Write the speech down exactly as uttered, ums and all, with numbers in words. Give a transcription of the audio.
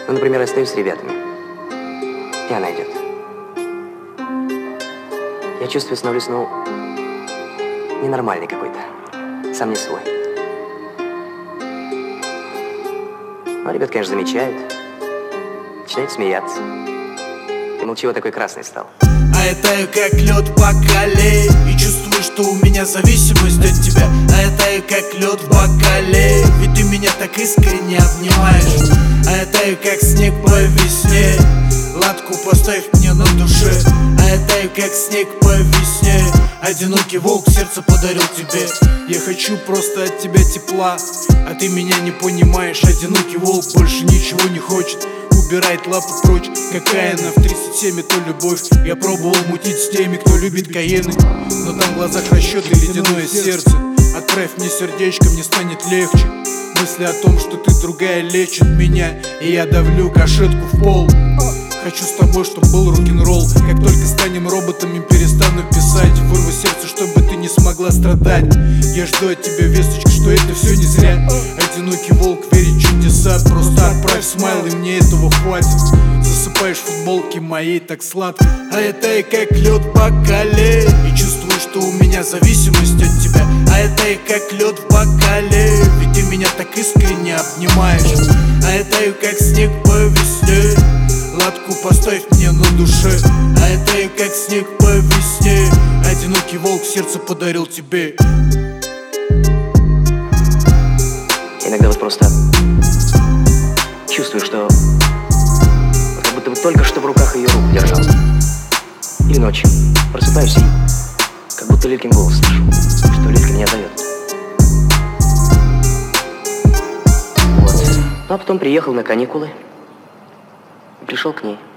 Ну, например, я стою с ребятами, и она идет. Я чувствую, становлюсь, ну, ненормальный какой-то, сам не свой. Ну, ребят, конечно, замечают, начинают смеяться. Ты, мол, чего такой красный стал? А я таю, как лед в бокале, и чувствую, что у меня зависимость от тебя. А я таю, как лед в бокале, ведь ты меня так искренне обнимаешь. А я таю, как снег по весне, латку поставь мне на душе. А я таю, как снег по весне, одинокий волк сердце подарил тебе. Я хочу просто от тебя тепла, а ты меня не понимаешь. Одинокий волк больше ничего не хочет, убирает лапы прочь. Какая она в тридцать семь, это любовь. Я пробовал мутить с теми, кто любит каены, но там в глазах расчет и ледяное сердце. Отправь мне сердечко, мне станет легче. Мысли о том, что ты другая, лечат меня, и я давлю кашетку в пол. Хочу с тобой, чтоб был рок-н-ролл. Как только станем роботами, перестану писать. Вырву сердце, чтобы ты не смогла страдать. Я жду от тебя весточку, что это все не зря. Одинокий волк верит в чудеса. Просто отправь смайл, и мне этого хватит. Засыпаешь в футболке моей так сладко. А я таю, как лед в бокале, и чувствую, что у меня зависимость от тебя. А я таю, как лед в бокале, ведь ты меня так искренне обнимаешь. А я таю, как снег по весне, латку поставь мне на душе. А я таю, как снег по весне, одинокий волк сердце подарил тебе. Иногда вот просто чувствую, что вот как будто бы только что в руках ее руку держал. Или ночью просыпаюсь и как будто Лилькин голос слышу, что Лилька меня зовет. Вот. Ну а потом приехал на каникулы и пришел к ней.